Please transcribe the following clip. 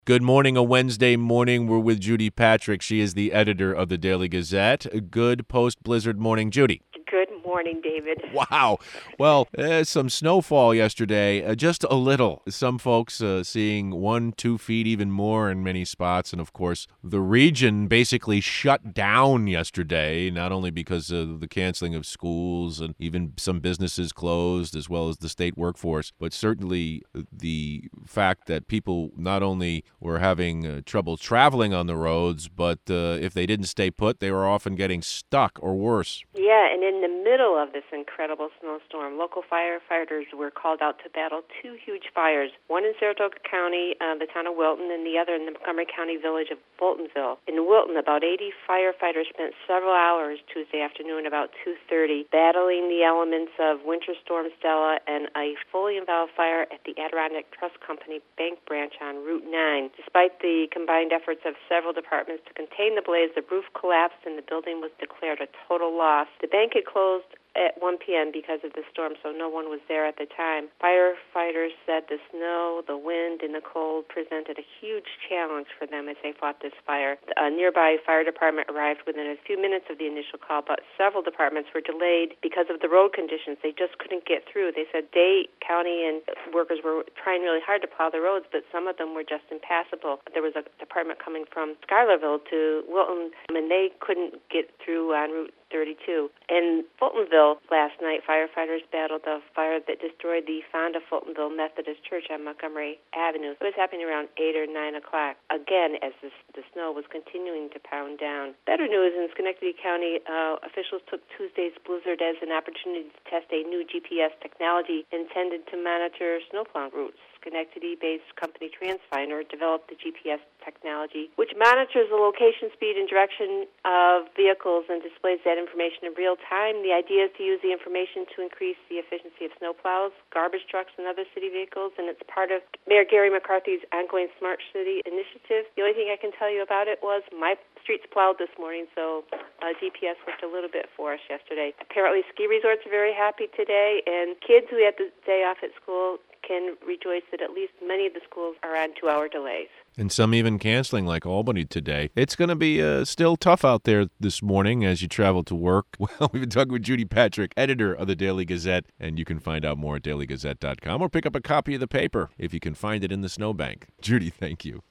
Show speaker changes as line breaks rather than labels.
Good morning, a Wednesday morning. We're with Judy Patrick. She is the editor of the Daily Gazette. A good post-blizzard morning, Judy.
Good morning, David.
Wow. Well, some snowfall yesterday, just a little. Some folks seeing 1-2 feet, even more in many spots. And, of course, the region basically shut down yesterday, not only because of the canceling of schools and even some businesses closed, as well as the state workforce, but certainly the fact that people not only were having trouble traveling on the roads, but if they didn't stay put, they were often getting stuck or worse.
Yeah, and in the middle of this incredible snowstorm, local firefighters were called out to battle two huge fires, one in Saratoga County, the town of Wilton, and the other in the Montgomery County village of Fultonville. In Wilton, about 80 firefighters spent several hours Tuesday afternoon about 2:30 battling the elements of Winter Storm Stella and a fully involved fire at the Adirondack Trust Company bank branch on Route 9. Despite the combined efforts of several departments to contain the blaze, the roof collapsed and the building was declared a total loss. The bank had closed at 1 p.m. because of the storm, so no one was there at the time. Firefighters said the snow, the wind, and the cold presented a huge challenge for them as they fought this fire. A nearby fire department arrived within a few minutes of the initial call, but several departments were delayed because of the road conditions. They just couldn't get through. They said county, and workers were trying really hard to plow the roads, but some of them were just impassable. There was a department coming from Schuylerville to Wilton, and they couldn't get through on Route 32. In Fultonville last night, firefighters battled a fire that destroyed the Fonda Fultonville Methodist Church on Montgomery Avenue. It was happening around 8 or 9 o'clock, again, as the snow was continuing to pound down. Better news, in Schenectady County, officials took Tuesday's blizzard as an opportunity to test a new GPS technology intended to monitor snowplow routes. Schenectady-based company TransFinder developed the GPS technology, which monitors the location, speed, and direction of vehicles and displays that information in real time. The idea is to use the information to increase the efficiency of snowplows, garbage trucks, and other city vehicles, and it's part of Mayor Gary McCarthy's ongoing Smart City initiative. The only thing I can tell you about it was my streets plowed this morning, so GPS worked a little bit for us yesterday. Apparently, ski resorts are very happy today, and kids who had the day off at school can rejoice that at least many of the schools are on 2-hour delays.
And some even canceling, like Albany today. It's going to be still tough out there this morning as you travel to work. Well, we've been talking with Judy Patrick, editor of the Daily Gazette, and you can find out more at dailygazette.com or pick up a copy of the paper if you can find it in the snowbank. Judy, thank you.